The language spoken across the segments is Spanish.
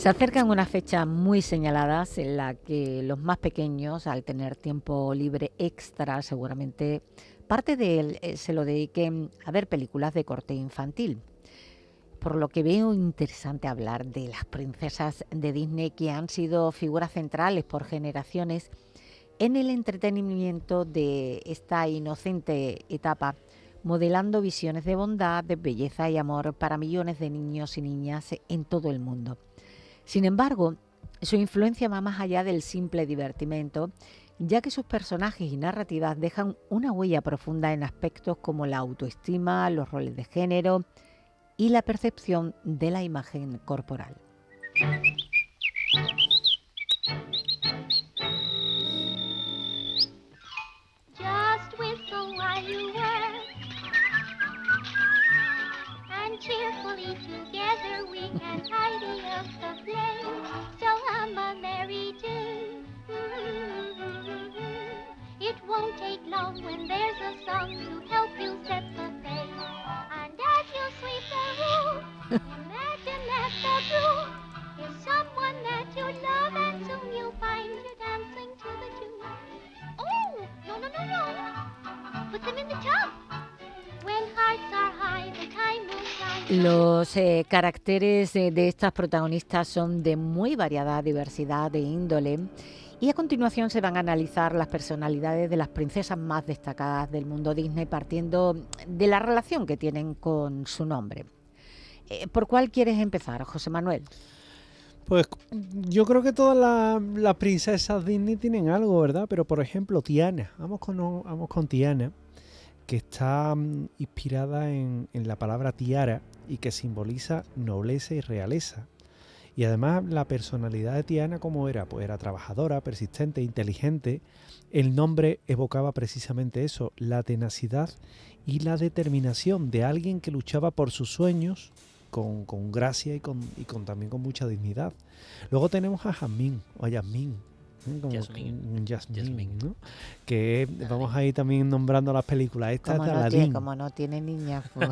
Se acercan unas fechas muy señaladas en la que los más pequeños, al tener tiempo libre extra, seguramente parte de él se lo dediquen a ver películas de corte infantil. Por lo que veo interesante hablar de las princesas de Disney que han sido figuras centrales por generaciones en el entretenimiento de esta inocente etapa, modelando visiones de bondad, de belleza y amor para millones de niños y niñas en todo el mundo. Sin embargo, su influencia va más allá del simple divertimento, ya que sus personajes y narrativas dejan una huella profunda en aspectos como la autoestima, los roles de género y la percepción de la imagen corporal. Just whistle while you work, and cheerfully together we can tidy up the place. So hum a merry tune. It won't take long when there's a song to help you set the pace. And as you sweep the room, imagine that the groom is someone that you love, and soon you'll find you dancing to the tune. Oh, no. Put them in the tub. When hearts are high, the time will fly. Los caracteres de estas protagonistas son de muy variada diversidad de índole y a continuación se van a analizar las personalidades de las princesas más destacadas del mundo Disney partiendo de la relación que tienen con su nombre. ¿Por cuál quieres empezar, José Manuel? Pues yo creo que todas las princesas Disney tienen algo, ¿verdad? Pero por ejemplo, Tiana. Vamos con Tiana, que está inspirada en la palabra tiara y que simboliza nobleza y realeza. Y además la personalidad de Tiana, ¿cómo era? Pues era trabajadora, persistente, inteligente. El nombre evocaba precisamente eso, la tenacidad y la determinación de alguien que luchaba por sus sueños con gracia y también con mucha dignidad. Luego tenemos a Jasmine, o a Yasmín, Jasmine, ¿no? Que vamos a ir también nombrando las películas. Esta es de Aladdin. Como no tiene niña. Pues.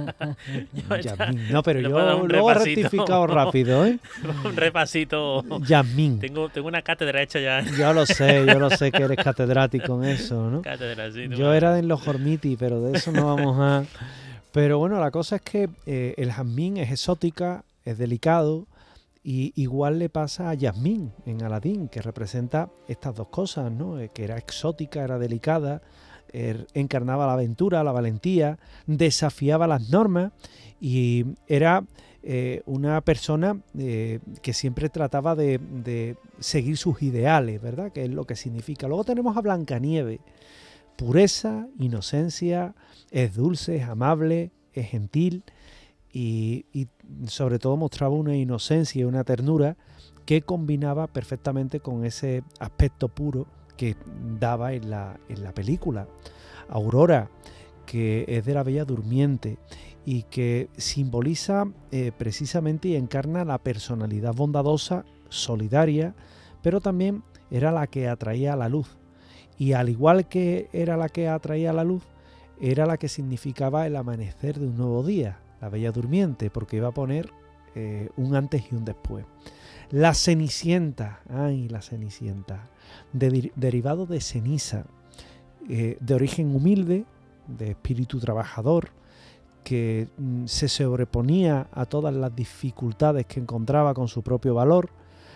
Jasmine. No, pero yo luego he rectificado rápido, ¿eh? Un repasito. Jasmine. Tengo una cátedra hecha ya. Yo lo sé que eres catedrático en eso, ¿no? Cátedra, sí. Yo era de los Hormiti, pero de eso no vamos a... Pero bueno, la cosa es que el Jasmine es exótica, es delicado, y igual le pasa a Yasmín en Aladdin, que representa estas dos cosas, ¿no? Que era exótica, era delicada, encarnaba la aventura, la valentía, desafiaba las normas y era una persona que siempre trataba de seguir sus ideales, ¿verdad? Que es lo que significa. Luego tenemos a Blancanieves, pureza, inocencia, es dulce, es amable, es gentil y sobre todo mostraba una inocencia y una ternura que combinaba perfectamente con ese aspecto puro que daba en la película. Aurora, que es de la Bella Durmiente y que simboliza precisamente y encarna la personalidad bondadosa, solidaria, pero también era la que atraía la luz. Y al igual que era la que atraía la luz, era la que significaba el amanecer de un nuevo día, la Bella Durmiente, porque iba a poner un antes y un después. La Cenicienta, la Cenicienta, derivado de ceniza, de origen humilde, de espíritu trabajador, que se sobreponía a todas las dificultades que encontraba con su propio valor,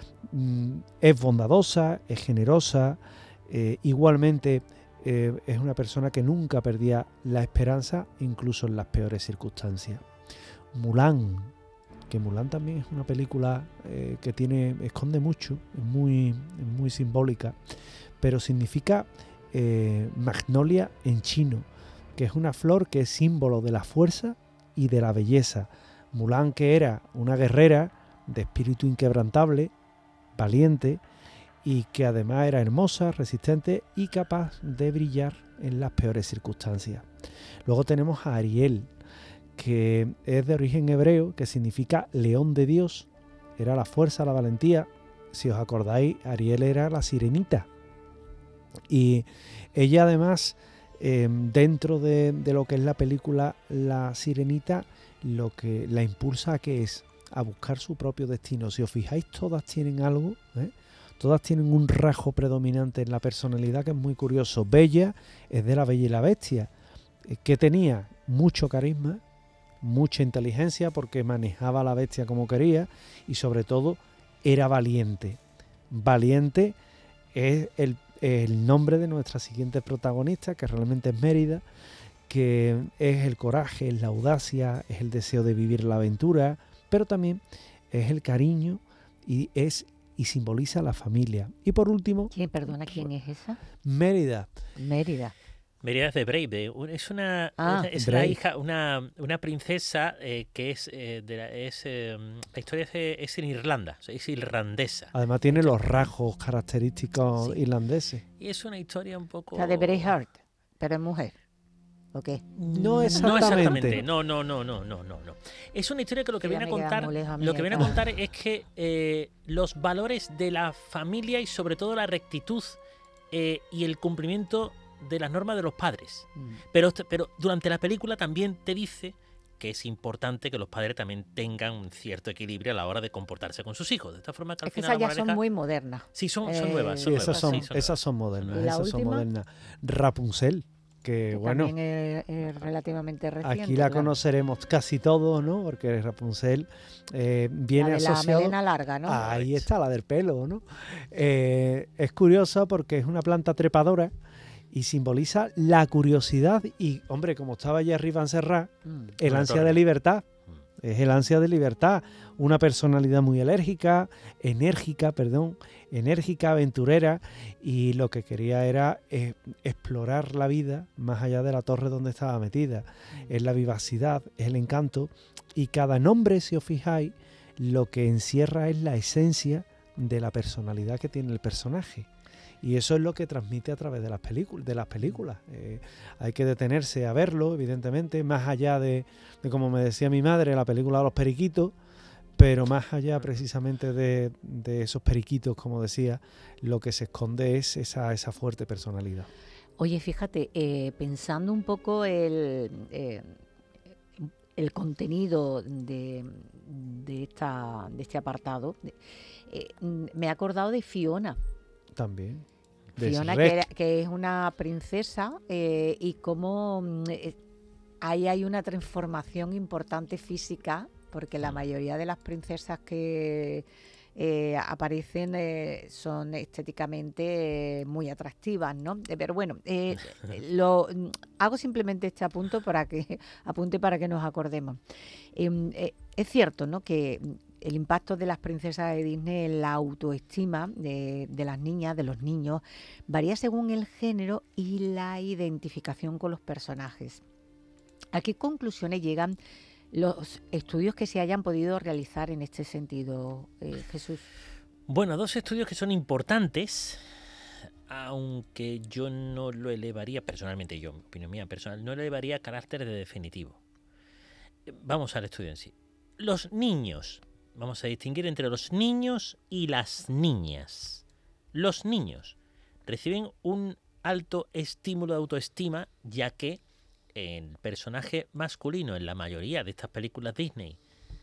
es bondadosa, es generosa, igualmente es una persona que nunca perdía la esperanza, incluso en las peores circunstancias. Mulan, que Mulan también es una película que esconde mucho, es muy simbólica, pero significa magnolia en chino, que es una flor que es símbolo de la fuerza y de la belleza. Mulan, que era una guerrera de espíritu inquebrantable, valiente, y que además era hermosa, resistente y capaz de brillar en las peores circunstancias. Luego tenemos a Ariel, que es de origen hebreo, que significa león de Dios, era la fuerza, la valentía. Si os acordáis, Ariel era la sirenita. Y ella además, dentro de lo que es la película La Sirenita, lo que la impulsa a que es a buscar su propio destino. Si os fijáis, todas tienen algo, ¿eh? Todas tienen un rasgo predominante en la personalidad que es muy curioso. Bella es de La Bella y la Bestia, que tenía mucho carisma, mucha inteligencia porque manejaba a la bestia como quería y sobre todo era valiente. Valiente es el nombre de nuestra siguiente protagonista, que realmente es Mérida, que es el coraje, es la audacia, es el deseo de vivir la aventura, pero también es el cariño y simboliza la familia. Y por último, ¿Quién es esa? Mérida. Mérida. Mérida es de Brave. Es una Brave. hija, una princesa que es la historia es en Irlanda, o sea, es irlandesa. Además tiene los rasgos característicos Sí. irlandeses. Y es una historia un poco... O sea, de Braveheart, pero es mujer. ¿O qué? No No exactamente. No. Es una historia que lo que Que ya viene a me queda contar, muy lejos a mí lo que viene a esta. contar es que los valores de la familia y sobre todo la rectitud y el cumplimiento de las normas de los padres. Pero durante la película también te dice que es importante que los padres también tengan un cierto equilibrio a la hora de comportarse con sus hijos. De esta forma que al Es que final esas la ya son moraleja- muy modernas. Sí, son nuevas. Sí, Son nuevas, esas sí, son nuevas. son modernas. ¿Y la Esas son última? modernas. Rapunzel, que Que bueno, también es relativamente reciente. aquí la claro. conoceremos casi todos, ¿no? Porque Rapunzel viene La de la asociado... melena larga, ¿no? Ahí está, la del pelo, ¿no? Es curiosa porque es una planta trepadora y simboliza la curiosidad y, hombre, como estaba allí arriba en Serrat, el Una ansia torre. de libertad. Es el ansia de libertad, una personalidad muy enérgica, aventurera, y lo que quería era explorar la vida más allá de la torre donde estaba metida. Es la vivacidad, es el encanto, y cada nombre, si os fijáis, lo que encierra es la esencia de la personalidad que tiene el personaje. Y eso es lo que transmite a través de las películas. Hay que detenerse a verlo, evidentemente, más allá de como me decía mi madre, la película de los periquitos, pero más allá precisamente de esos periquitos, como decía, lo que se esconde es esa fuerte personalidad. Oye, fíjate, pensando un poco el contenido de este apartado, me he acordado de Fiona. También. De Fiona, Shrek. que es una princesa y cómo ahí hay una transformación importante física, porque la mayoría de las princesas que aparecen son estéticamente muy atractivas, ¿no? Pero bueno, hago simplemente este apunte para que nos acordemos. Es cierto, ¿no?, que el impacto de las princesas de Disney en la autoestima de las niñas, de los niños, varía según el género y la identificación con los personajes. ¿A qué conclusiones llegan los estudios que se hayan podido realizar en este sentido, Jesús? Bueno, dos estudios que son importantes, aunque yo no lo elevaría, personalmente yo, opinión mía personal, no lo elevaría a carácter de definitivo. Vamos al estudio en sí. Los niños, vamos a distinguir entre los niños y las niñas. Los niños reciben un alto estímulo de autoestima, ya que el personaje masculino en la mayoría de estas películas Disney,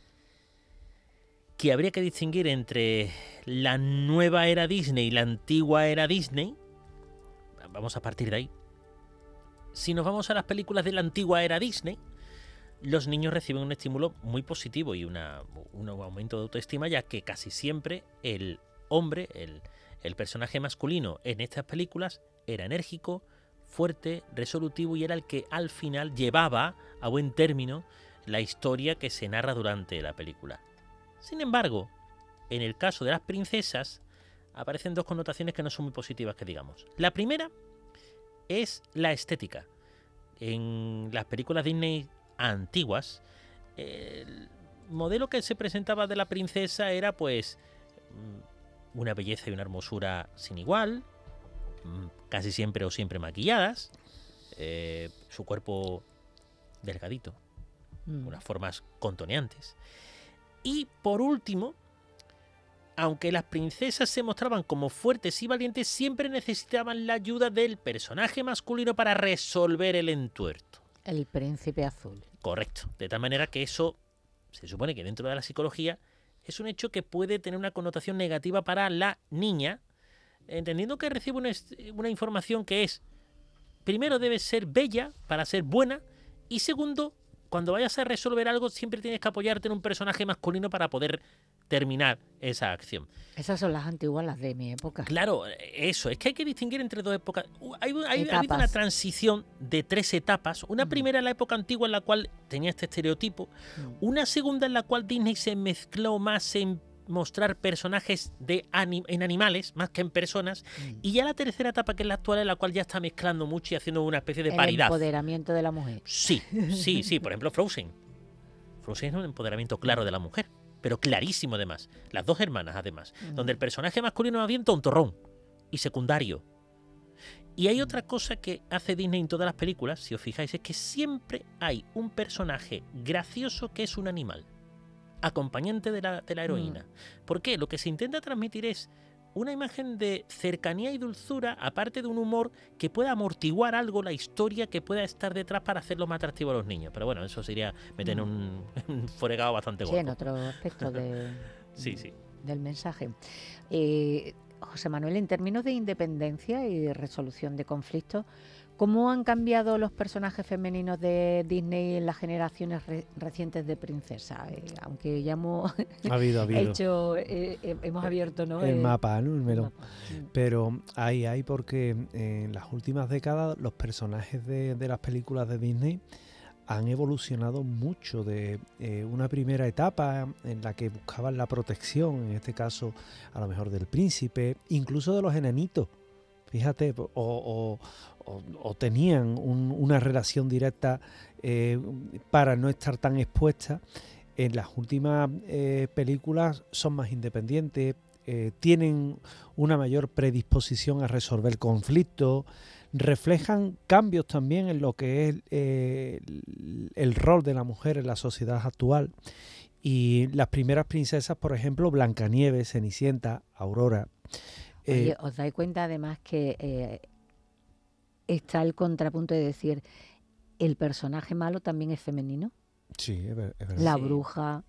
que habría que distinguir entre la nueva era Disney y la antigua era Disney, vamos a partir de ahí. Si nos vamos a las películas de la antigua era Disney, los niños reciben un estímulo muy positivo y un aumento de autoestima, ya que casi siempre el hombre, el personaje masculino en estas películas era enérgico, fuerte, resolutivo, y era el que al final llevaba a buen término la historia que se narra durante la película. Sin embargo, en el caso de las princesas aparecen dos connotaciones que no son muy positivas, que digamos. La primera es la estética. En las películas Disney antiguas, el modelo que se presentaba de la princesa era pues una belleza y una hermosura sin igual, casi siempre o siempre maquilladas, su cuerpo delgadito, unas formas contoneantes. Y por último, aunque las princesas se mostraban como fuertes y valientes, siempre necesitaban la ayuda del personaje masculino para resolver el entuerto. El príncipe azul. Correcto. De tal manera que eso se supone que dentro de la psicología es un hecho que puede tener una connotación negativa para la niña, entendiendo que recibe una información que es, primero, debes ser bella para ser buena, y segundo, cuando vayas a resolver algo siempre tienes que apoyarte en un personaje masculino para poder terminar esa acción. Esas son las antiguas, las de mi época. Claro, eso, es que hay que distinguir entre dos épocas. Ha habido Etapas. una transición de 3 etapas. Una primera en la época antigua en la cual tenía este estereotipo. Una segunda en la cual Disney se mezcló más en mostrar personajes en animales más que en personas. Y ya la tercera etapa, que es la actual, en la cual ya está mezclando mucho y haciendo una especie de El paridad. empoderamiento de la mujer. Sí. Por ejemplo, Frozen. Frozen es un empoderamiento claro de la mujer, pero clarísimo además. Las dos hermanas además, donde el personaje masculino es más bien tontorrón y secundario. Y hay otra cosa que hace Disney en todas las películas, si os fijáis, es que siempre hay un personaje gracioso que es un animal, acompañante de la heroína. ¿Por qué? Lo que se intenta transmitir es una imagen de cercanía y dulzura, aparte de un humor que pueda amortiguar algo la historia que pueda estar detrás para hacerlo más atractivo a los niños. Pero bueno, eso sería meter en un fregado bastante Sí, gordo. en otro aspecto Sí. del mensaje. José Manuel, en términos de independencia y resolución de conflictos, ¿cómo han cambiado los personajes femeninos de Disney en las generaciones recientes de princesa? Aunque ya hemos Ha habido. hemos abierto, ¿no? El mapa, ¿no? El melón. mapa. Pero hay porque en las últimas décadas los personajes de las películas de Disney han evolucionado mucho de una primera etapa en la que buscaban la protección, en este caso a lo mejor del príncipe, incluso de los enanitos, fíjate, o tenían una relación directa para no estar tan expuestas. En las últimas películas son más independientes, tienen una mayor predisposición a resolver conflictos, reflejan cambios también en lo que es el rol de la mujer en la sociedad actual. Y las primeras princesas, por ejemplo, Blancanieves, Cenicienta, Aurora. Oye, ¿os dais cuenta además que está el contrapunto de decir el personaje malo también es femenino? Sí, es verdad. La Sí. bruja,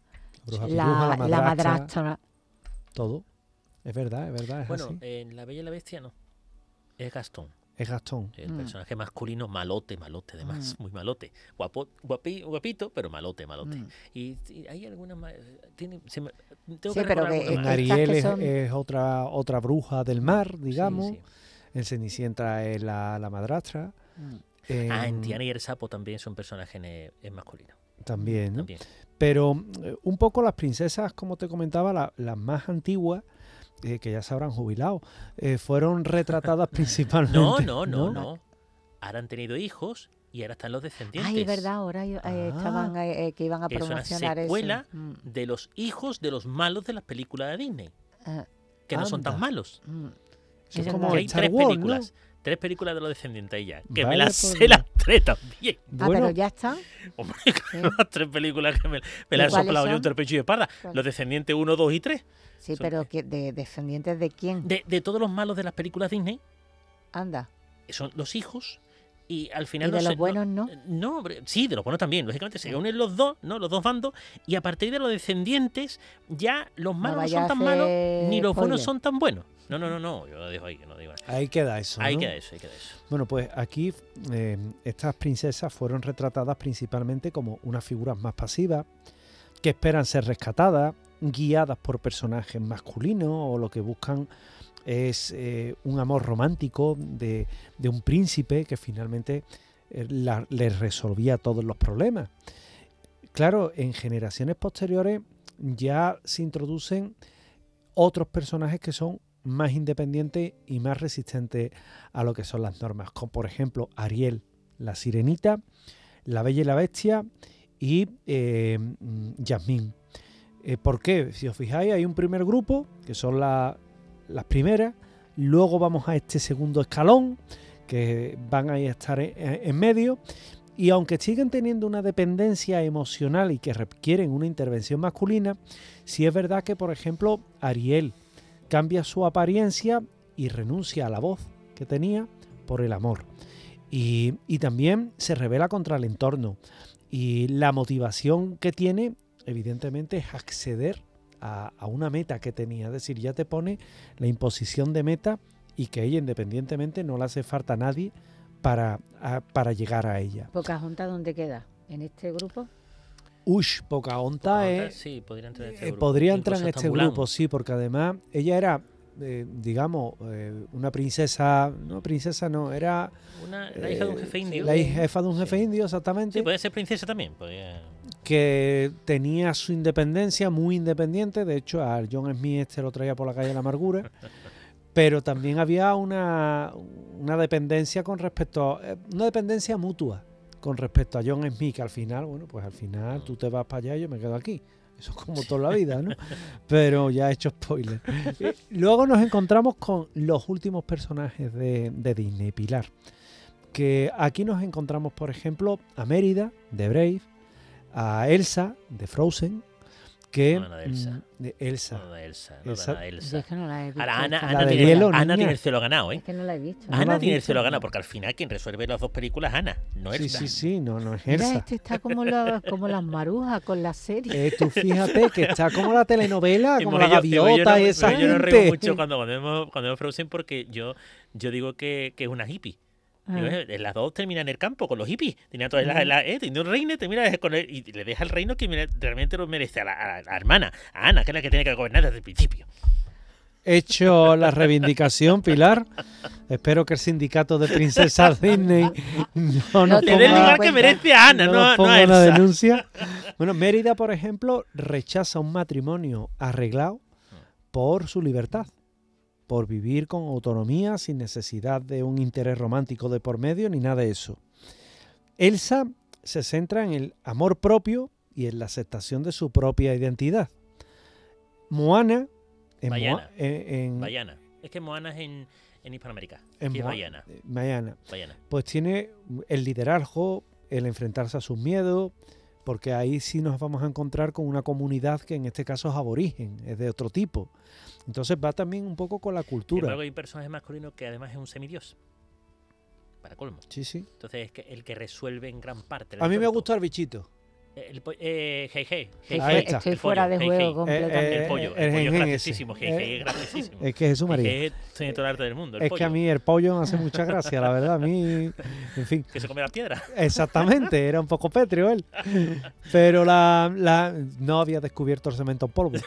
La la madrastra. Todo. Es verdad, es Bueno, así. en La Bella y la Bestia no. Es Gastón. Es Gastón. El personaje masculino malote además, muy malote. Guapito, pero malote. Y hay algunas más... tengo Sí, que pero recordar que alguna En más. Ariel que son- es otra bruja del mar, digamos. Sí. En Cenicienta es la madrastra. En Tiana y el Sapo también son personajes masculinos. También, ¿no? También. Pero un poco las princesas, como te comentaba, las más antiguas, que ya se habrán jubilado, fueron retratadas principalmente. No. Ahora han tenido hijos y ahora están los descendientes. Ay, es verdad, ahora estaban que iban a Es una promocionar secuela eso. de los hijos de los malos de las películas de Disney, Ah, que no son tan Anda. malos. Eso es es como verdad. Hay Star 3 Wars, películas. 3 películas de los descendientes ya. Que Vale, me las pues sé las 3 también. Bueno, pero ya está. Hombre, claro, las 3 películas que me las he cuáles soplado yo son? entre pecho y espalda. ¿Cuáles? Los descendientes 1, 2 y 3. Sí, Son- pero ¿de descendientes de quién? De todos los malos de las películas Disney, Anda. son los hijos. Y al final ¿Y de los buenos no? No, hombre, sí, de los buenos también. Lógicamente se unen los dos, ¿no? Los dos bandos. Y a partir de los descendientes, ya los malos no vaya son a tan malos, hacer ni los buenos spoiler. son tan buenos. No. Yo lo dejo ahí, que no digo nada. ahí queda eso. Ahí ¿no? queda eso. Bueno, pues aquí estas princesas fueron retratadas principalmente como unas figuras más pasivas, que esperan ser rescatadas, guiadas por personajes masculinos, o lo que buscan es un amor romántico de un príncipe que finalmente les resolvía todos los problemas. Claro, en generaciones posteriores ya se introducen otros personajes que son más independientes y más resistentes a lo que son las normas, como por ejemplo Ariel, la Sirenita, la Bella y la Bestia y Jasmine. ¿Por qué? Si os fijáis, hay un primer grupo, que son las primeras, luego vamos a este segundo escalón, que van a estar en medio, y aunque siguen teniendo una dependencia emocional y que requieren una intervención masculina, sí es verdad que, por ejemplo, Ariel cambia su apariencia y renuncia a la voz que tenía por el amor. Y también se rebela contra el entorno. Y la motivación que tiene evidentemente, es acceder a una meta que tenía. Es decir, ya te pone la imposición de meta y que ella, independientemente, no le hace falta a nadie para llegar a ella. ¿Pocahontas dónde queda? ¿En este grupo? Pocahontas sí, podría entrar en este grupo. podría entrar Incluso en hasta este Mulan. grupo, sí, porque además ella era, digamos, una princesa, no, princesa no, era La hija de un jefe indio. la jefa de un Sí. jefe indio, exactamente, Sí, puede ser princesa también. Podría... que tenía su independencia, muy independiente. De hecho, a John Smith lo traía por la calle de la amargura. Pero también había una dependencia con respecto a, una dependencia mutua con respecto a John Smith, que al final, bueno, pues al final tú te vas para allá y yo me quedo aquí. Eso es como toda la vida, ¿no? Pero ya he hecho spoiler. Luego nos encontramos con los últimos personajes de Disney, Pilar. Que aquí nos encontramos, por ejemplo, a Mérida, de Brave, a Elsa, de Frozen, que... No, no, de Elsa. de Elsa. No, de Elsa. Elsa. No, de Yo Elsa. es que no la he visto. Ahora, Ana, esta. La Ana de tiene, hielo, Ana niña. tiene el cielo ganado, ¿eh? Es que no la he visto. ¿No la Ana has tiene el visto? cielo ganado, porque al final quien resuelve las dos películas es Ana, no Sí, Elsa. sí, sí, no es Mira, Elsa. este está como, como las marujas con la serie. Tú fíjate que está como la telenovela, Y como yo- la gaviota yo y no- esa Yo no gente. río mucho cuando vemos Frozen porque yo digo que es una hippie. Digo, Ah. las dos terminan en el campo con los hippies. Tenía toda tiene un reino, termina con él y le deja el reino que realmente lo merece a la hermana, a Ana, que es la que tiene que gobernar desde el principio. Hecho la reivindicación, Pilar. Espero que el sindicato de princesas Disney no nos Le dé el ponga- lugar que cuenta. merece a Ana, no no, nos no ponga a una Elsa. denuncia. Bueno, Mérida, por ejemplo, rechaza un matrimonio arreglado por su libertad, por vivir con autonomía, sin necesidad de un interés romántico de por medio, ni nada de eso. Elsa se centra en el amor propio y en la aceptación de su propia identidad. Moana, Baiana. en Baiana. Es que Moana es en Hispanoamérica. En Aquí es Moa- Baiana. Baiana, Baiana. pues tiene el liderazgo, el enfrentarse a sus miedos, porque ahí sí nos vamos a encontrar con una comunidad que en este caso es aborigen, es de otro tipo. Entonces va también un poco con la Sin cultura. embargo, hay un personaje masculino que además es un semidios. Para colmo. Sí, sí. Entonces es que el que resuelve en gran parte. la A mí me historia. gusta el bichito. Hey, hey. Ahí está. Estoy El fuera pollo, de hey, juego hey. completamente. El pollo el es gen ese. graciosísimo. Es graciosísimo. Es que Jesús María. Que tiene todo el arte del mundo. El Es pollo, que a mí el pollo me hace mucha gracia, la verdad. A mí, en fin. que se come las piedras. Exactamente, era un poco pétreo él. Pero no había descubierto el cemento en polvo.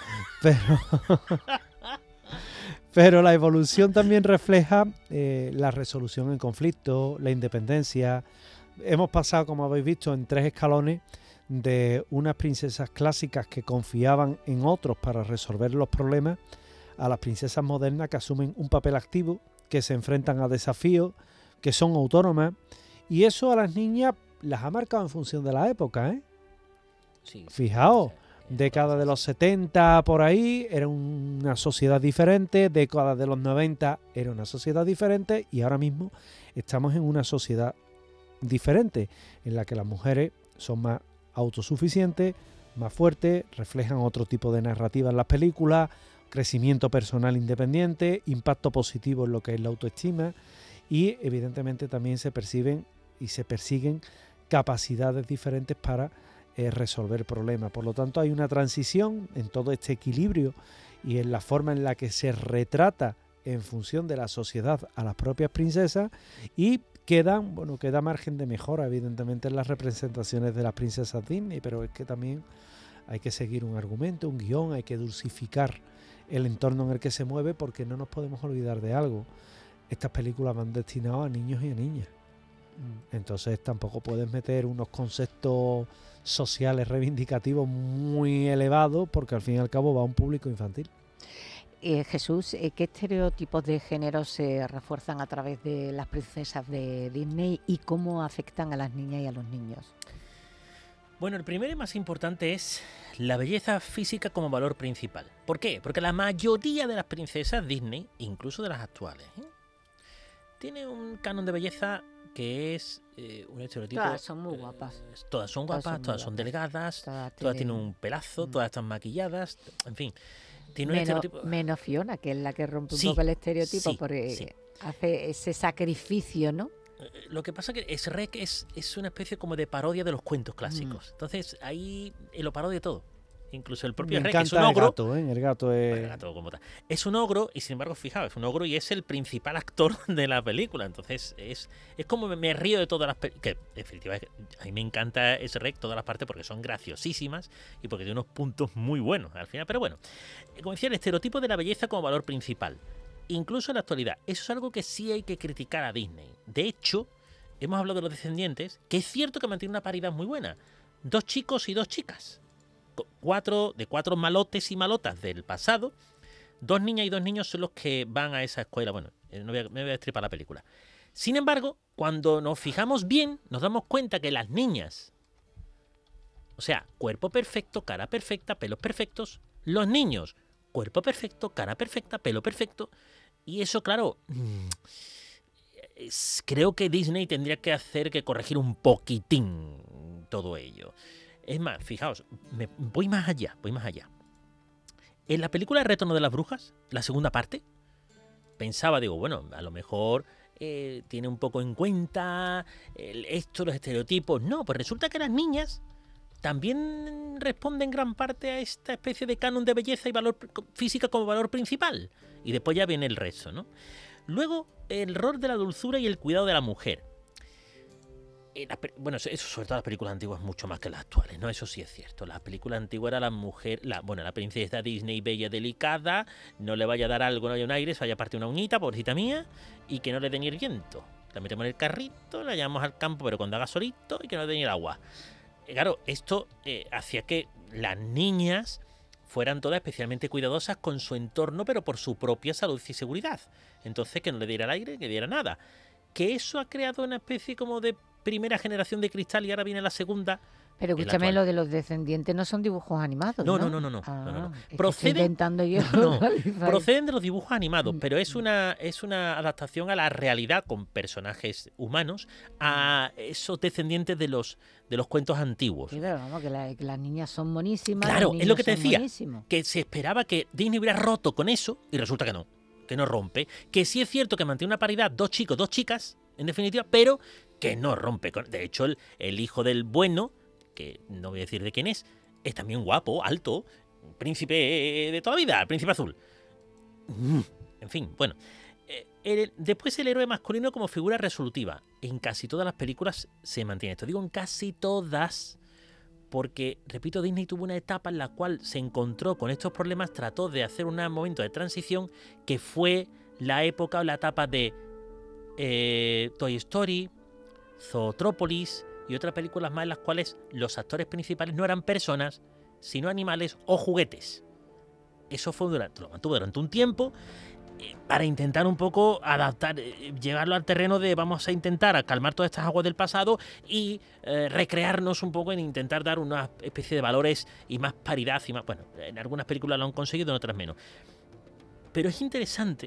Pero la evolución también refleja la resolución en conflicto, la independencia. Hemos pasado, como habéis visto, en 3 escalones de unas princesas clásicas que confiaban en otros para resolver los problemas a las princesas modernas que asumen un papel activo, que se enfrentan a desafíos, que son autónomas. Y eso a las niñas las ha marcado en función de la época, ¿eh? Sí, Fijaos, sí. década de los 70 por ahí era una sociedad diferente, década de los 90 era una sociedad diferente y ahora mismo estamos en una sociedad diferente en la que las mujeres son más autosuficientes, más fuertes, reflejan otro tipo de narrativa en las películas, crecimiento personal independiente, impacto positivo en lo que es la autoestima y evidentemente también se perciben y se persiguen capacidades diferentes para resolver problemas. Por lo tanto, hay una transición en todo este equilibrio y en la forma en la que se retrata en función de la sociedad a las propias princesas y queda margen de mejora, evidentemente, en las representaciones de las princesas Disney, pero es que también hay que seguir un argumento, un guión, hay que dulcificar el entorno en el que se mueve porque no nos podemos olvidar de algo. Estas películas van destinadas a niños y a niñas. Entonces tampoco puedes meter unos conceptos sociales reivindicativos muy elevados porque al fin y al cabo va a un público infantil. Jesús, ¿qué estereotipos de género se refuerzan a través de las princesas de Disney y cómo afectan a las niñas y a los niños? Bueno, el primero y más importante es la belleza física como valor principal. ¿Por qué? Porque la mayoría de las princesas Disney, incluso de las actuales, tiene un canon de belleza que es un estereotipo. Todas son muy guapas. Todas son Todas guapas, son muy todas son guapas. delgadas, Todas todas tienen un pelazo, todas están maquilladas, en fin. Tiene un estereotipo. Menos Fiona, que es la que rompe un Sí, poco el estereotipo sí, porque sí. hace ese sacrificio, ¿no? Lo que pasa es que Shrek es una especie como de parodia de los cuentos clásicos. Entonces ahí lo parodia todo. incluso el propio Me Shrek es un encanta el ogro. gato, ¿eh? El gato es... Bueno, el gato como tal. Es un ogro y sin embargo, fijaos, es un ogro y es el principal actor de la película. Entonces es como me río de todas las películas. Que definitivamente a mí me encanta ese Shrek, todas las partes, porque son graciosísimas y porque tiene unos puntos muy buenos al final. Pero bueno, como decía, el estereotipo de la belleza como valor principal. Incluso en la actualidad, eso es algo que sí hay que criticar a Disney. De hecho, hemos hablado de Los Descendientes, que es cierto que mantiene una paridad muy buena. 2 chicos y 2 chicas. 4 malotes y malotas del pasado. 2 niñas y 2 niños son los que van a esa escuela. Bueno, me voy a destripar la película. Sin embargo, cuando nos fijamos bien, nos damos cuenta que las niñas, o sea, cuerpo perfecto, cara perfecta, pelos perfectos. Los niños, cuerpo perfecto, cara perfecta, pelo perfecto. Y eso, claro, creo que Disney tendría que corregir un poquitín todo ello. Es más, fijaos, voy más allá. En la película El Retorno de las Brujas, la segunda parte, pensaba, digo, bueno, a lo mejor tiene un poco en cuenta los estereotipos. No, pues resulta que las niñas también responden gran parte a esta especie de canon de belleza y valor física como valor principal. Y después ya viene el resto, ¿no? Luego, el rol de la dulzura y el cuidado de la mujer. Bueno, eso sobre todo las películas antiguas mucho más que las actuales, ¿no? Eso sí es cierto. Las películas antiguas era la mujer, la princesa Disney bella delicada, no le vaya a dar algo, no haya un aire, se vaya a partir una uñita, pobrecita mía, y que no le dé ni el viento. La metemos en el carrito, la llevamos al campo, pero cuando haga solito, y que no le dé ni el agua. Claro, esto hacía que las niñas fueran todas especialmente cuidadosas con su entorno, pero por su propia salud y seguridad. Entonces, que no le diera el aire, que diera nada. Que eso ha creado una especie como de primera generación de cristal y ahora viene la segunda. Pero escúchame, lo de Los Descendientes no son dibujos animados, ¿no? No. Proceden, intentando yo proceden de los dibujos animados, pero es una adaptación a la realidad con personajes humanos a esos descendientes de los cuentos antiguos. Sí, pero vamos, que las niñas son monísimas. Claro, es lo que te decía, monísimos. que se esperaba que Disney hubiera roto con eso y resulta que no rompe. Que sí es cierto que mantiene una paridad, 2 chicos, 2 chicas, en definitiva, pero que no rompe. De hecho, el hijo del bueno, que no voy a decir de quién es también guapo, alto, príncipe de toda la vida, el príncipe azul. En fin, bueno. Después el héroe masculino como figura resolutiva. En casi todas las películas se mantiene esto. Digo en casi todas, porque, repito, Disney tuvo una etapa en la cual se encontró con estos problemas, trató de hacer un momento de transición que fue la época o la etapa de Toy Story, Zootrópolis y otras películas más en las cuales los actores principales no eran personas, sino animales o juguetes. Eso lo mantuvo durante un tiempo para intentar un poco adaptar, llevarlo al terreno de vamos a intentar calmar todas estas aguas del pasado y recrearnos un poco en intentar dar una especie de valores y más paridad y más. Bueno, en algunas películas lo han conseguido, en otras menos. Pero es interesante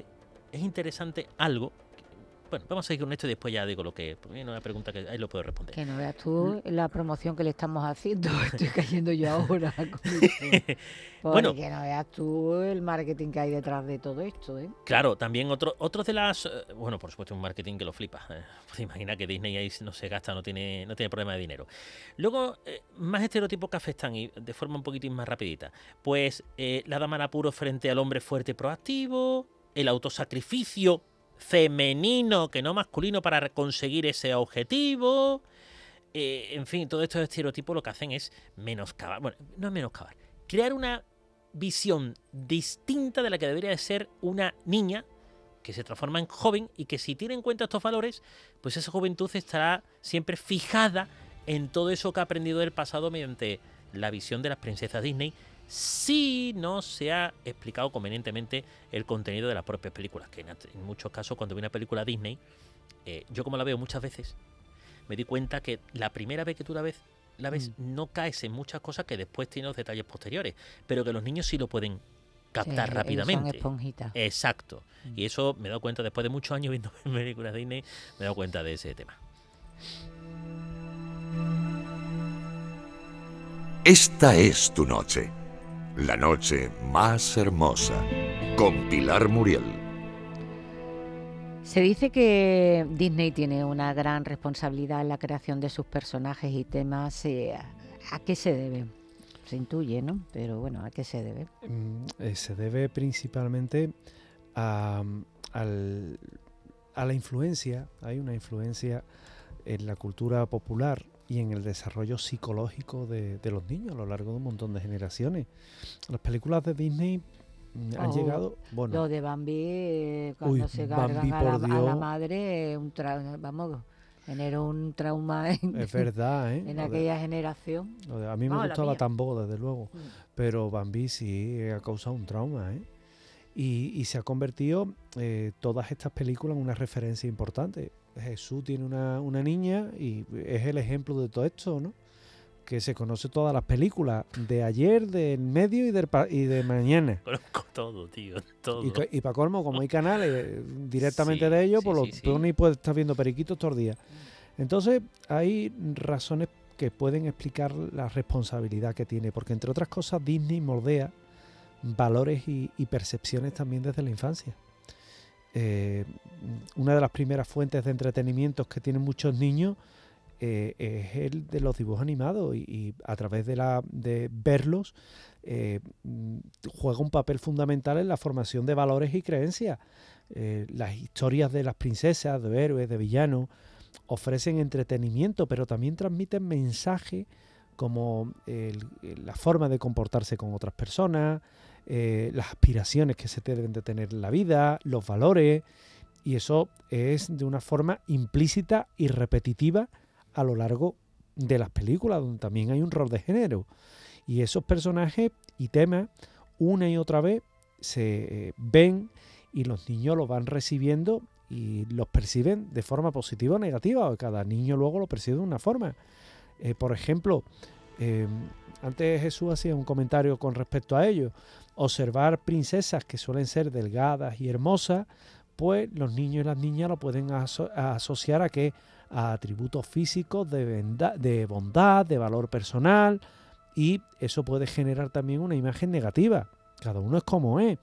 algo. Bueno, vamos a seguir con esto y después ya digo lo que... Porque viene una pregunta que ahí lo puedo responder. Que no veas tú la promoción que le estamos haciendo. Estoy cayendo yo ahora con esto. Bueno, que no veas tú el marketing que hay detrás de todo esto, ¿eh? Claro, también otros de las... Bueno, por supuesto, un marketing que lo flipa. Pues imagina que Disney ahí no se gasta, no tiene problema de dinero. Luego, más estereotipos que afectan y de forma un poquitín más rapidita. Pues la dama en apuro frente al hombre fuerte y proactivo, el autosacrificio femenino que no masculino para conseguir ese objetivo. En fin, todos estos estereotipos lo que hacen es menoscabar. Bueno, no es menoscabar. Crear una visión distinta de la que debería de ser una niña que se transforma en joven y que si tiene en cuenta estos valores, pues esa juventud estará siempre fijada en todo eso que ha aprendido del pasado mediante la visión de las princesas Disney, si no se ha explicado convenientemente el contenido de las propias películas, que en muchos casos cuando vi una película Disney, yo como la veo muchas veces, me di cuenta que la primera vez que tú la ves, no caes en muchas cosas que después tiene los detalles posteriores, pero que los niños sí lo pueden captar rápidamente. Son esponjitas. Exacto. Y eso me he dado cuenta después de muchos años viendo películas Disney, me he dado cuenta de ese tema. Esta es tu noche. La noche más hermosa, con Pilar Muriel. Se dice que Disney tiene una gran responsabilidad en la creación de sus personajes y temas. ¿A qué se debe? Se intuye, ¿no? Pero bueno, ¿a qué se debe? Se debe principalmente a, a la influencia. Hay una influencia en la cultura popular y en el desarrollo psicológico de los niños a lo largo de un montón de generaciones. Las películas de Disney han llegado... Bueno, Lo de Bambi, cuando se Bambi, cargan a por la, a la Dios. madre, vamos, generó un trauma es verdad, ¿eh? en Lo de- aquella generación. lo de- a mí me Vamos, la gustaba mía. Tambo, desde luego. Mm. Pero Bambi sí ha causado un trauma, ¿eh? Y se ha convertido todas estas películas en una referencia importante. Jesús tiene una niña y es el ejemplo de todo esto, ¿no? Que se conoce todas las películas de ayer, del medio y de mañana. Conozco todo, tío, todo. Y para colmo, como hay canales directamente Sí, de ellos, sí, pues sí, lo sí. pone y puedes estar viendo periquitos todos los días. Entonces, hay razones que pueden explicar la responsabilidad que tiene, porque entre otras cosas Disney moldea valores y percepciones también desde la infancia. Una de las primeras fuentes de entretenimiento que tienen muchos niños es el de los dibujos animados y a través de verlos juega un papel fundamental en la formación de valores y creencias. Las historias de las princesas, de héroes, de villanos, ofrecen entretenimiento, pero también transmiten mensajes como la forma de comportarse con otras personas, las aspiraciones que se deben de tener en la vida, los valores, y eso es de una forma implícita y repetitiva a lo largo de las películas, donde también hay un rol de género. Y esos personajes y temas, una y otra vez, se ven y los niños los van recibiendo y los perciben de forma positiva o negativa. Cada niño luego lo percibe de una forma. Por ejemplo, antes Jesús hacía un comentario con respecto a ello. Observar princesas que suelen ser delgadas y hermosas, pues los niños y las niñas lo pueden asociar a qué, a atributos físicos de bondad, de valor personal, y eso puede generar también una imagen negativa. Cada uno es como es.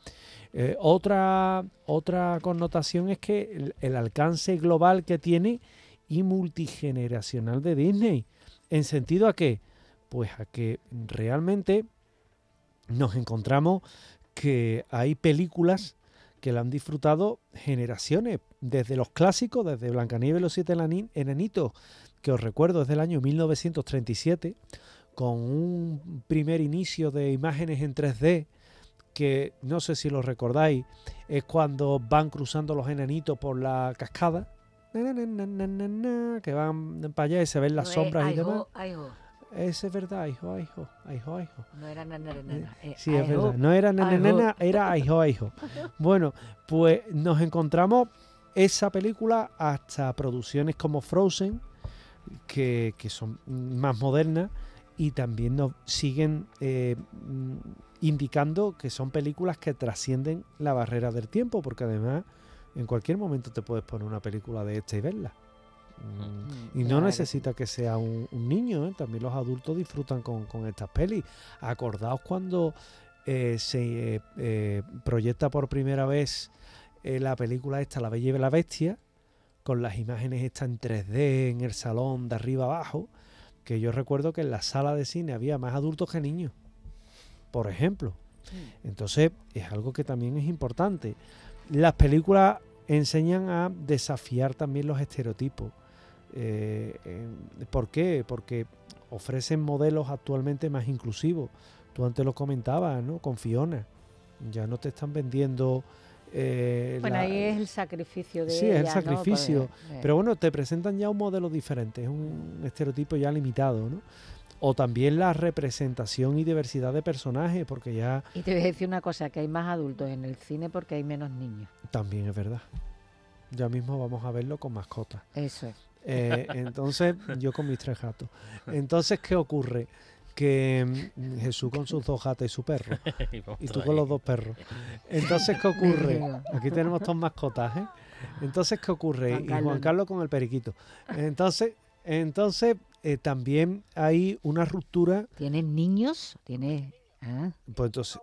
Otra connotación es que el alcance global que tiene y multigeneracional de Disney. ¿En sentido a qué? Pues a que realmente nos encontramos que hay películas que la han disfrutado generaciones, desde los clásicos, desde Blancanieves y los 7 enanitos, que os recuerdo es del año 1937, con un primer inicio de imágenes en 3D, que no sé si lo recordáis, es cuando van cruzando los enanitos por la cascada, que van para allá y se ven las sombras y demás. Eso es verdad, hijo. No era nana. Sí, es verdad. No era nana, era hijo. Bueno, pues nos encontramos esa película hasta producciones como Frozen, que son más modernas y también nos siguen indicando que son películas que trascienden la barrera del tiempo, porque además en cualquier momento te puedes poner una película de esta y verla. Y no Claro. necesita que sea un niño, ¿eh? También los adultos disfrutan con estas pelis. Acordaos cuando se proyecta por primera vez la película esta, La Bella y la Bestia, con las imágenes estas en 3D en el salón de arriba abajo, que yo recuerdo que en la sala de cine había más adultos que niños, por ejemplo. Entonces es algo que también es importante. Las películas enseñan a desafiar también los estereotipos. ¿Por qué? Porque ofrecen modelos actualmente más inclusivos. Tú antes lo comentabas, ¿no? Con Fiona. Ya no te están vendiendo... Bueno, ahí es el sacrificio de sí, ella, es el sacrificio. ¿no? Porque, Pero bueno, te presentan ya un modelo diferente. Es un estereotipo ya limitado, ¿no? O también la representación y diversidad de personajes, porque ya y te voy a decir una cosa, que hay más adultos en el cine porque hay menos niños. también es verdad. Ya mismo vamos a verlo con mascotas. Eso es. Entonces, yo con mis 3 gatos. Entonces, ¿qué ocurre? Que Jesús con sus 2 gatos y su perro. Y tú con los 2 perros. Entonces, ¿qué ocurre? Aquí tenemos 2 mascotas, ¿eh? Entonces, ¿qué ocurre? Juan Y Carlos Juan no. Carlos con el periquito. Entonces también hay una ruptura. ¿Tienes niños? ¿Tienes...? Ah, Pues entonces,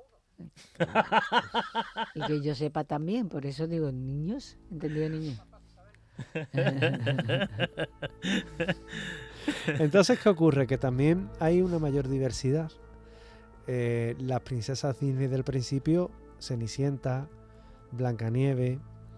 y que yo sepa también, por eso digo niños. ¿Entendido, niños? entonces, ¿qué ocurre? Que también hay una mayor diversidad. las princesas Disney del principio, Cenicienta, Blancanieves,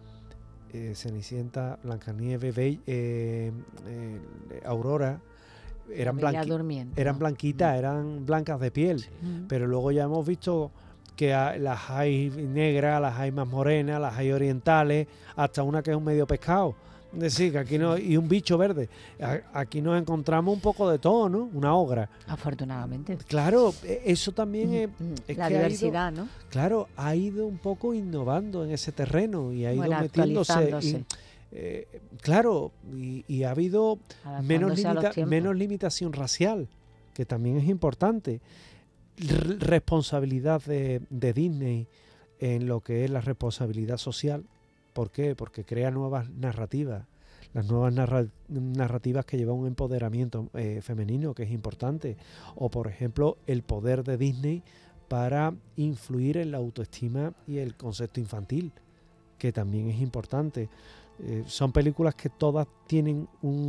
Aurora, eran, eran blanquitas, eran blancas de piel, Sí. pero luego ya hemos visto que las hay negras, las hay más morenas, las hay orientales, hasta una que es un medio pescado. Es decir, que aquí no, y un bicho verde. Aquí nos encontramos un poco de todo, ¿no? Una ogra. Afortunadamente. Claro, eso también es la que diversidad, ¿no? Claro, ha ido un poco innovando en ese terreno y ha ido Bueno, metiéndose. actualizándose. Claro, y ha habido Adaptándose a los tiempos. menos limitación racial, que también es importante. Responsabilidad de Disney en lo que es la responsabilidad social. ¿Por qué? Porque crea nuevas narrativas. Las nuevas narrativas que llevan un empoderamiento femenino, que es importante. O, por ejemplo, el poder de Disney para influir en la autoestima y el concepto infantil, que también es importante. Son películas que todas tienen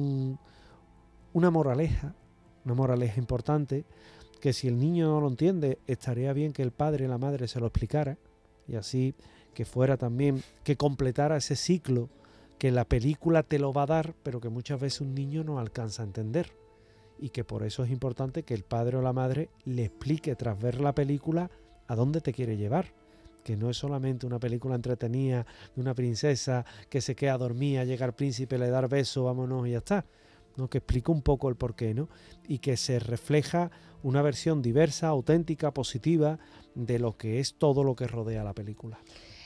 una moraleja importante, que si el niño no lo entiende, estaría bien que el padre y la madre se lo explicara, y así que fuera también, que completara ese ciclo que la película te lo va a dar, pero que muchas veces un niño no alcanza a entender, y que por eso es importante que el padre o la madre le explique tras ver la película a dónde te quiere llevar, que no es solamente una película entretenida de una princesa que se queda dormida, llega el príncipe, le da el beso, vámonos y ya está, ¿no? Que explica un poco el porqué, ¿no? Y que se refleja una versión diversa, auténtica, positiva de lo que es todo lo que rodea la película.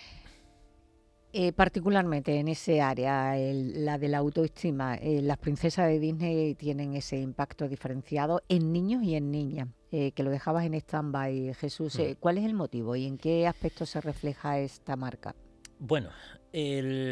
Particularmente en ese área, la de la autoestima, las princesas de Disney tienen ese impacto diferenciado en niños y en niñas, que lo dejabas en stand-by, Jesús. ¿Cuál es el motivo y en qué aspecto se refleja esta marca? Bueno, el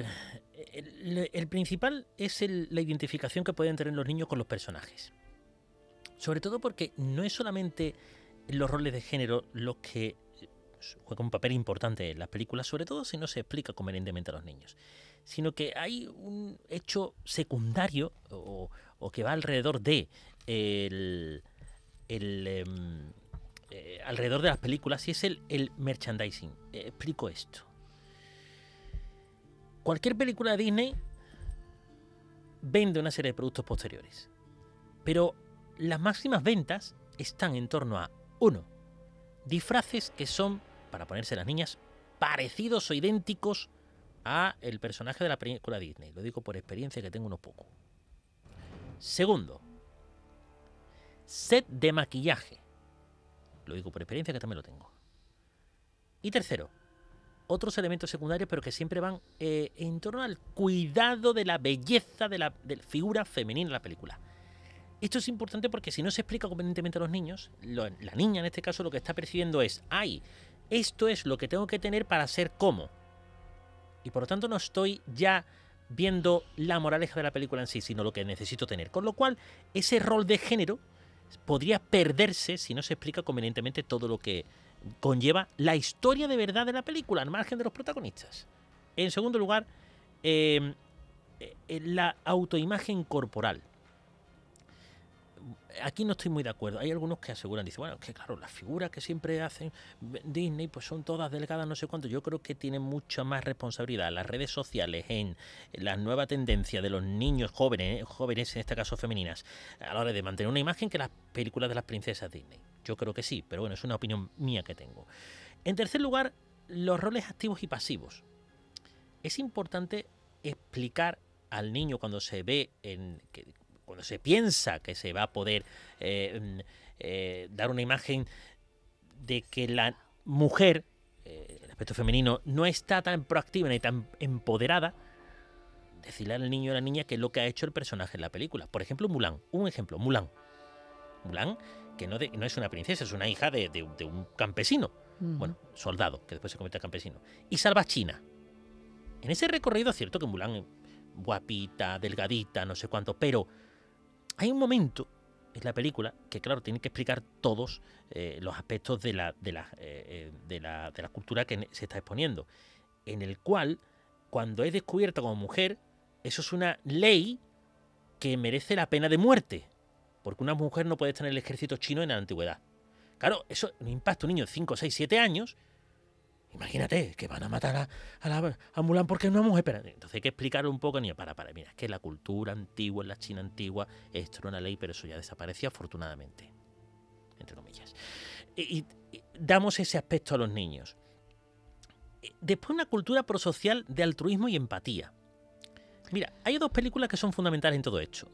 principal es la identificación que pueden tener los niños con los personajes. Sobre todo porque no es solamente los roles de género los que juegan un papel importante en las películas, sobre todo si no se explica convenientemente a los niños, sino que hay un hecho secundario o que va alrededor de alrededor de las películas, y es el merchandising. Explico esto. Cualquier película de Disney vende una serie de productos posteriores, pero las máximas ventas están en torno a 1. Disfraces que son, para ponerse las niñas, parecidos o idénticos a el personaje de la película Disney. Lo digo por experiencia, que tengo unos pocos. 2. Set de maquillaje. Lo digo por experiencia, que también lo tengo. Y 3. Otros elementos secundarios, pero que siempre van en torno al cuidado de la belleza de la figura femenina en la película. Esto es importante porque si no se explica convenientemente a los niños, la niña en este caso lo que está percibiendo es: ¡ay! Esto es lo que tengo que tener para ser como. Y por lo tanto no estoy ya viendo la moraleja de la película en sí, sino lo que necesito tener. Con lo cual, ese rol de género podría perderse si no se explica convenientemente todo lo que conlleva la historia de verdad de la película, al margen de los protagonistas. En segundo lugar, la autoimagen corporal. Aquí no estoy muy de acuerdo. Hay algunos que aseguran, dicen, bueno, que claro, las figuras que siempre hacen Disney pues son todas delgadas, no sé cuánto. Yo creo que tienen mucha más responsabilidad las redes sociales en la nueva tendencia de los niños jóvenes, en este caso femeninas, a la hora de mantener una imagen, que las películas de las princesas Disney. Yo creo que sí, pero bueno, es una opinión mía que tengo. En tercer lugar, los roles activos y pasivos. Es importante explicar al niño cuando se ve cuando se piensa que se va a poder dar una imagen de que la mujer, el aspecto femenino, no está tan proactiva ni tan empoderada, decirle al niño o a la niña qué es lo que ha hecho el personaje en la película. Por ejemplo, Mulan. Un ejemplo, Mulan. Mulan, que no es una princesa, es una hija de un campesino. Bueno, soldado, que después se convierte en campesino. Y salva a China. En ese recorrido es cierto que Mulan es guapita, delgadita, no sé cuánto, pero hay un momento en la película que, claro, tiene que explicar todos los aspectos de la cultura que se está exponiendo, en el cual, cuando es descubierta como mujer, eso es una ley que merece la pena de muerte, porque una mujer no puede estar en el ejército chino en la antigüedad. Claro, eso no impacta a un niño de 5, 6, 7 años. Imagínate que van a matar a Mulan porque es una mujer. Pero entonces hay que explicar un poco, niño, mira, es que la cultura antigua, en la China antigua, esto era una ley, pero eso ya desapareció afortunadamente, entre comillas. Y damos ese aspecto a los niños. Después una cultura prosocial de altruismo y empatía. Mira, hay 2 películas que son fundamentales en todo esto.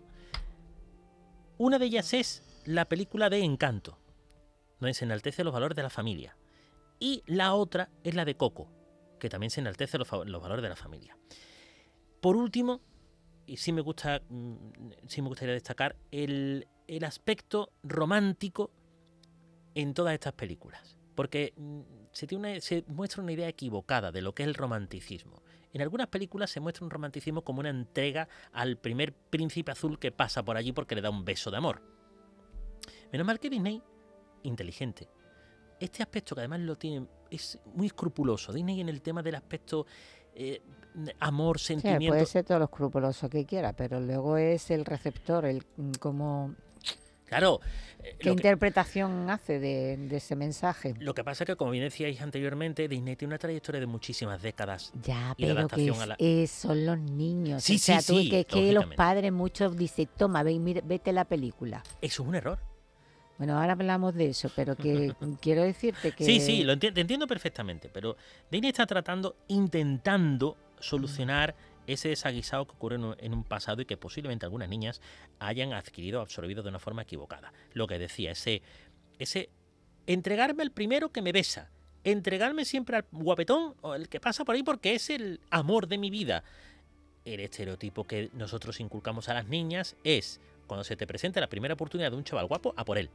Una de ellas es la película de Encanto, donde se enaltece los valores de la familia. Y la otra es la de Coco, que también se enaltece los valores de la familia. Por último, y sí me gustaría destacar el aspecto romántico en todas estas películas. Porque se muestra una idea equivocada de lo que es el romanticismo. En algunas películas se muestra un romanticismo como una entrega al primer príncipe azul que pasa por allí porque le da un beso de amor. Menos mal que Disney, inteligente, este aspecto que además lo tiene, es muy escrupuloso. Disney en el tema del aspecto amor, sentimiento. Sí, puede ser todo lo escrupuloso que quiera, pero luego es el receptor, el cómo... Claro. ¿Qué interpretación hace de ese mensaje? Lo que pasa es que, como bien decíais anteriormente, Disney tiene una trayectoria de muchísimas décadas. Ya, y de pero que adaptación son los niños. Sí, o sea, sí, que los padres muchos dicen, toma, vete la película. Eso es un error. Bueno, ahora hablamos de eso, pero que quiero decirte que... Sí, te entiendo perfectamente, pero Disney está intentando solucionar ese desaguisado que ocurre en un pasado y que posiblemente algunas niñas hayan adquirido o absorbido de una forma equivocada. Lo que decía, ese entregarme al primero que me besa, entregarme siempre al guapetón o el que pasa por ahí porque es el amor de mi vida. El estereotipo que nosotros inculcamos a las niñas es, cuando se te presenta la primera oportunidad de un chaval guapo, a por él.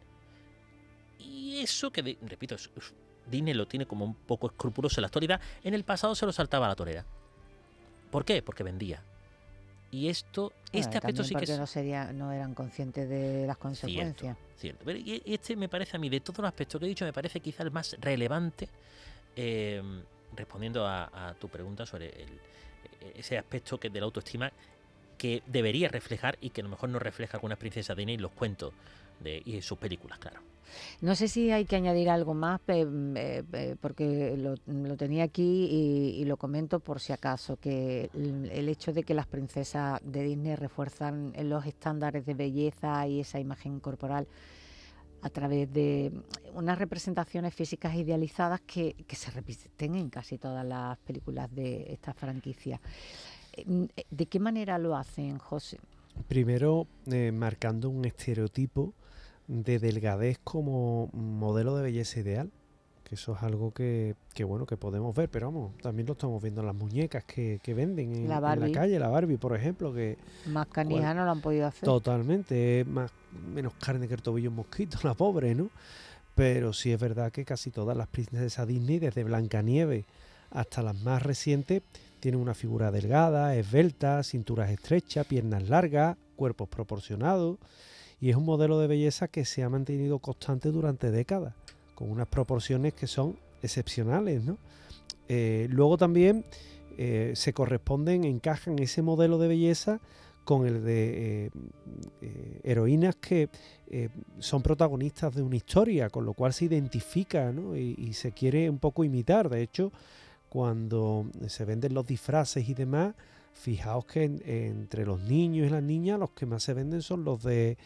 Y eso que, repito, Disney lo tiene como un poco escrupuloso en la actualidad, en el pasado se lo saltaba a la torera. ¿Por qué? Porque vendía. Y este aspecto sí que es... no eran conscientes de las consecuencias. Cierto. Pero este me parece a mí, de todos los aspectos que he dicho, me parece quizá el más relevante, respondiendo a tu pregunta sobre ese aspecto de la autoestima que debería reflejar y que a lo mejor no refleja algunas princesas Disney en los cuentos y en sus películas, claro. No sé si hay que añadir algo más, porque lo tenía aquí y lo comento por si acaso, que el hecho de que las princesas de Disney refuerzan los estándares de belleza y esa imagen corporal a través de unas representaciones físicas idealizadas que se repiten en casi todas las películas de esta franquicia. ¿De qué manera lo hacen, José? Primero, marcando un estereotipo de delgadez como modelo de belleza ideal, que eso es algo que podemos ver, pero vamos, también lo estamos viendo en las muñecas que venden en la calle, la Barbie, por ejemplo, que más canija no lo han podido hacer. Totalmente, menos carne que el tobillo un mosquito, la pobre, ¿no? Pero sí es verdad que casi todas las princesas Disney, desde Blancanieves hasta las más recientes, tienen una figura delgada, esbelta, cinturas estrechas, piernas largas, cuerpos proporcionados. Y es un modelo de belleza que se ha mantenido constante durante décadas, con unas proporciones que son excepcionales, ¿no? Luego también se corresponden, encajan ese modelo de belleza con el de heroínas que son protagonistas de una historia, con lo cual se identifica, ¿no? Y se quiere un poco imitar. De hecho, cuando se venden los disfraces y demás, fijaos que entre los niños y las niñas los que más se venden son los de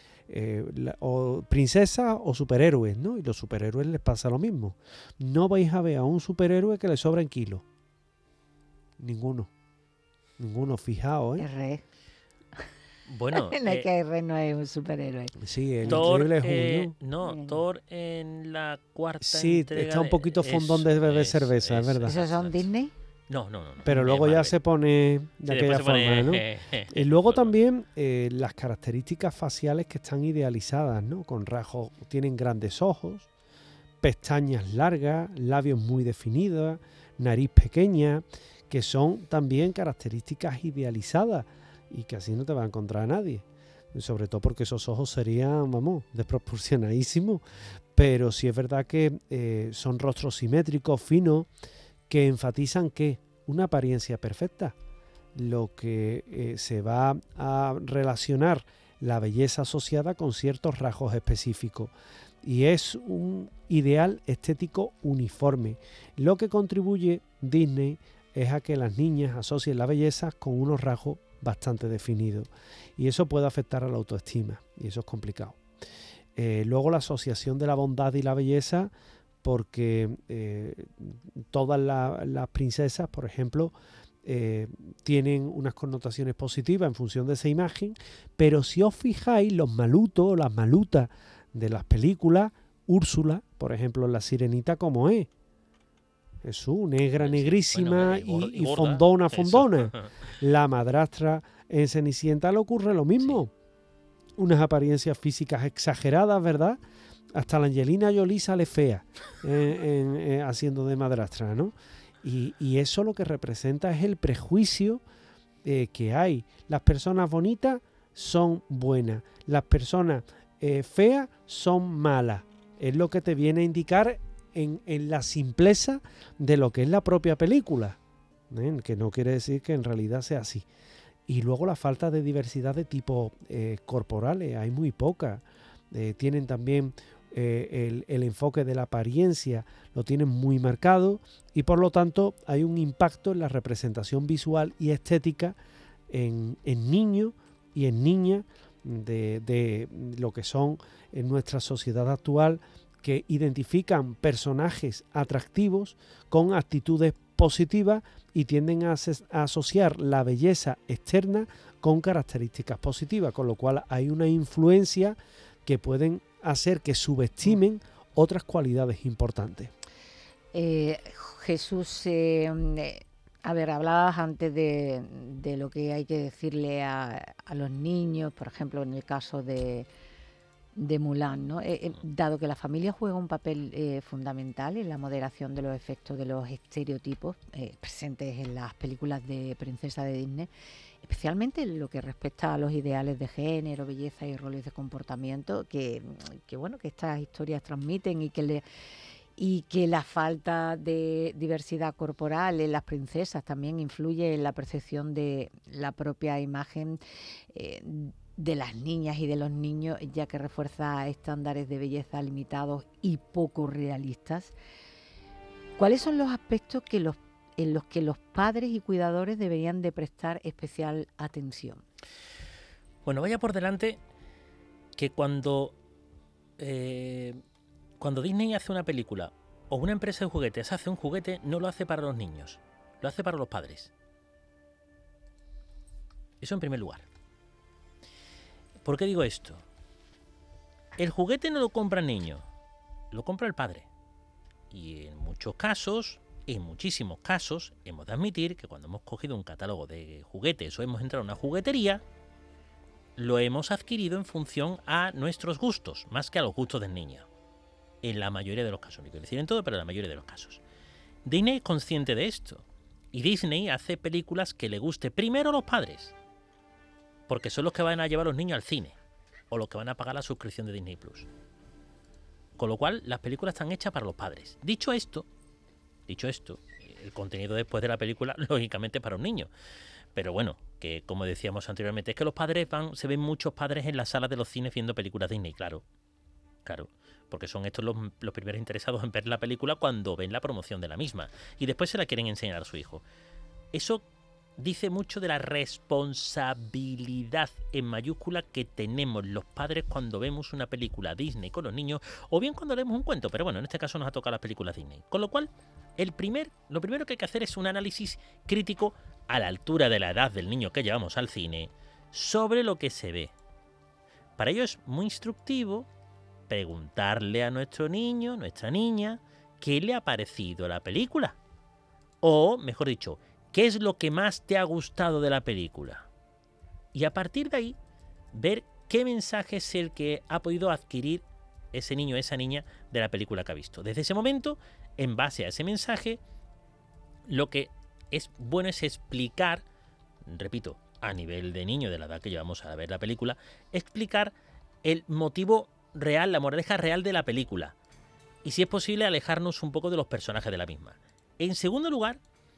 o princesas o superhéroes, ¿no? Y los superhéroes les pasa lo mismo. No vais a ver a un superhéroe que le sobren kilos. Ninguno, fijaos, ¿eh? R. Bueno, que R no es un superhéroe. Sí, el Thor, increíble Hulk, ¿no? Thor en la cuarta entrega está un poquito fondón de beber cerveza, es verdad. ¿Esos son Disney? No. Pero luego ya se pone de aquella forma, ¿no? Y luego también las características faciales que están idealizadas, ¿no? Con rasgos, tienen grandes ojos, pestañas largas, labios muy definidos, nariz pequeña, que son también características idealizadas y que así no te va a encontrar a nadie. Sobre todo porque esos ojos serían, desproporcionadísimos. Pero sí es verdad que son rostros simétricos, finos, que enfatizan que una apariencia perfecta, lo que se va a relacionar la belleza asociada con ciertos rasgos específicos. y es un ideal estético uniforme. Lo que contribuye Disney es a que las niñas asocien la belleza con unos rasgos bastante definidos, y eso puede afectar a la autoestima, y eso es complicado. Luego la asociación de la bondad y la belleza, porque todas las princesas, por ejemplo, tienen unas connotaciones positivas en función de esa imagen, pero si os fijáis, los malutos o las malutas de las películas, Úrsula, por ejemplo, La Sirenita, como es Jesús, negra, negrísima, bueno, y gorda, fondona, fondona. eso. La madrastra en Cenicienta le ocurre lo mismo. Unas apariencias físicas exageradas, ¿verdad? Hasta la Angelina Jolie sale fea haciendo de madrastra, ¿no? Y eso lo que representa es el prejuicio que hay. Las personas bonitas son buenas, las personas feas son malas. Es lo que te viene a indicar en la simpleza de lo que es la propia película, que no quiere decir que en realidad sea así. Y luego la falta de diversidad de tipos corporales, hay muy poca. Tienen también el enfoque de la apariencia, lo tienen muy marcado, y por lo tanto hay un impacto en la representación visual y estética en niños y en niñas de lo que son en nuestra sociedad actual, que identifican personajes atractivos con actitudes positivas y tienden a asociar la belleza externa con características positivas, con lo cual hay una influencia que pueden hacer que subestimen otras cualidades importantes. Jesús, a ver, hablabas antes de lo que hay que decirle a los niños, por ejemplo, en el caso de Mulan, ¿no? Dado que la familia juega un papel fundamental en la moderación de los efectos de los estereotipos presentes en las películas de princesa de Disney, especialmente en lo que respecta a los ideales de género, belleza y roles de comportamiento que bueno, que estas historias transmiten, y que la falta de diversidad corporal en las princesas también influye en la percepción de la propia imagen de las niñas y de los niños, ya que refuerza estándares de belleza limitados y poco realistas. ¿Cuáles son los aspectos en los que los padres y cuidadores deberían de prestar especial atención? Bueno, vaya por delante que cuando Disney hace una película o una empresa de juguetes hace un juguete, no lo hace para los niños, lo hace para los padres. Eso en primer lugar. ¿Por qué digo esto? El juguete no lo compra el niño, lo compra el padre. Y en muchos casos, en muchísimos casos, hemos de admitir que cuando hemos cogido un catálogo de juguetes o hemos entrado a una juguetería, lo hemos adquirido en función a nuestros gustos, más que a los gustos del niño. En la mayoría de los casos, no quiero decir en todo, pero en la mayoría de los casos. Disney es consciente de esto. Y Disney hace películas que le guste primero a los padres, porque son los que van a llevar a los niños al cine, o los que van a pagar la suscripción de Disney Plus. Con lo cual, las películas están hechas para los padres. Dicho esto, el contenido después de la película, lógicamente, para un niño. Pero bueno, que como decíamos anteriormente, es que los padres se ven muchos padres en las salas de los cines viendo películas Disney, claro, porque son estos los primeros interesados en ver la película cuando ven la promoción de la misma, y después se la quieren enseñar a su hijo. Eso dice mucho de la responsabilidad en mayúscula que tenemos los padres cuando vemos una película Disney con los niños, o bien cuando leemos un cuento, pero bueno, en este caso nos ha tocado las películas Disney. Con lo cual, lo primero que hay que hacer es un análisis crítico a la altura de la edad del niño que llevamos al cine sobre lo que se ve. Para ello es muy instructivo preguntarle a nuestro niño, nuestra niña, qué le ha parecido la película. O, mejor dicho, ¿qué es lo que más te ha gustado de la película? Y a partir de ahí, ver qué mensaje es el que ha podido adquirir ese niño o esa niña de la película que ha visto. Desde ese momento, en base a ese mensaje, lo que es bueno es explicar, repito, a nivel de niño de la edad que llevamos a ver la película, explicar el motivo real, la moraleja real de la película. Y si es posible, alejarnos un poco de los personajes de la misma. En segundo lugar,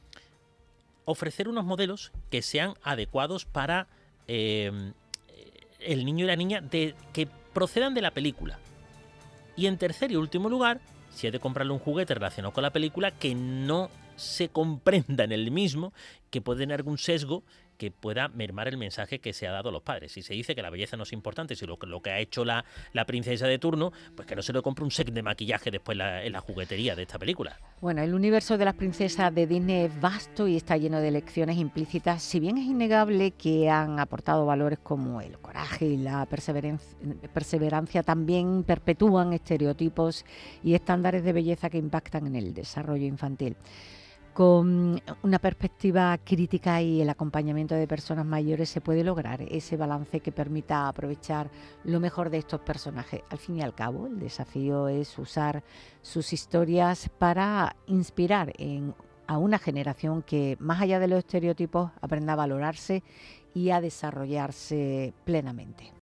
ofrecer unos modelos que sean adecuados para el niño y la niña que procedan de la película. Y en tercer y último lugar, si hay de comprarle un juguete relacionado con la película, que no se comprenda en el mismo, que puede tener algún sesgo que pueda mermar el mensaje que se ha dado a los padres. Si se dice que la belleza no es importante, si lo que ha hecho la princesa de turno, pues que no se le compre un set de maquillaje después en la juguetería de esta película. Bueno, el universo de las princesas de Disney es vasto y está lleno de lecciones implícitas, si bien es innegable que han aportado valores como el coraje y la perseverancia, también perpetúan estereotipos y estándares de belleza que impactan en el desarrollo infantil. Con una perspectiva crítica y el acompañamiento de personas mayores se puede lograr ese balance que permita aprovechar lo mejor de estos personajes. Al fin y al cabo, el desafío es usar sus historias para inspirar a una generación que, más allá de los estereotipos, aprenda a valorarse y a desarrollarse plenamente.